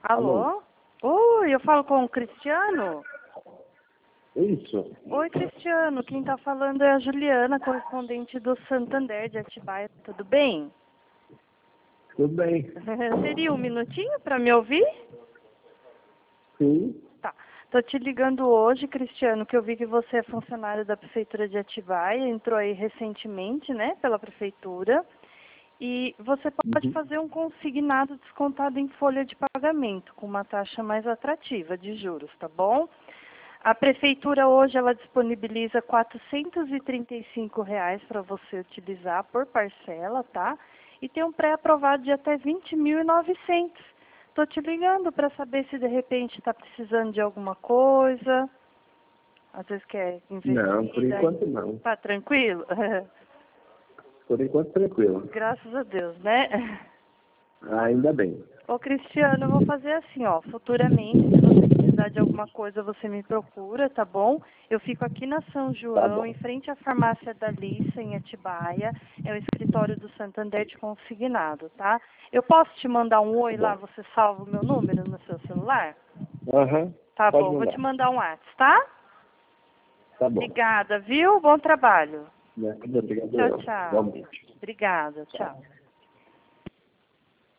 Alô? Alô? Oi, eu falo com o Cristiano? Isso. Oi, Cristiano. Quem está falando é a Juliana, correspondente do Santander de Atibaia. Tudo bem? Tudo bem. Teria um minutinho para me ouvir? Sim. Tá. Tô te ligando hoje, Cristiano, que eu vi que você é funcionário da Prefeitura de Atibaia, entrou aí recentemente, né, pela Prefeitura. E você pode fazer um consignado descontado em folha de pagamento, com uma taxa mais atrativa de juros, tá bom? A Prefeitura hoje ela disponibiliza R$ 435 para você utilizar por parcela, tá? E tem um pré-aprovado de até 20.900. Estou te ligando para saber se de repente está precisando de alguma coisa. Às vezes quer investir. Não, por enquanto não. Tá tranquilo? Por enquanto tranquilo. Graças a Deus, né? Ainda bem. Ô, Cristiano, eu vou fazer assim, ó, futuramente, se você precisar de alguma coisa, você me procura, tá bom? Eu fico aqui na São Tá João, bom. em frente à farmácia da Lissa, em Atibaia, é o escritório do Santander de consignado, tá? Eu posso te mandar um oi Tá lá, bom. você salva o meu número no seu celular? Aham. Tá Pode bom, vou te mandar. mandar um WhatsApp, tá? Tá bom. Obrigada, viu? Bom trabalho. Obrigado. Tchau, Eu. tchau. Igualmente. Obrigada, Tchau. tchau.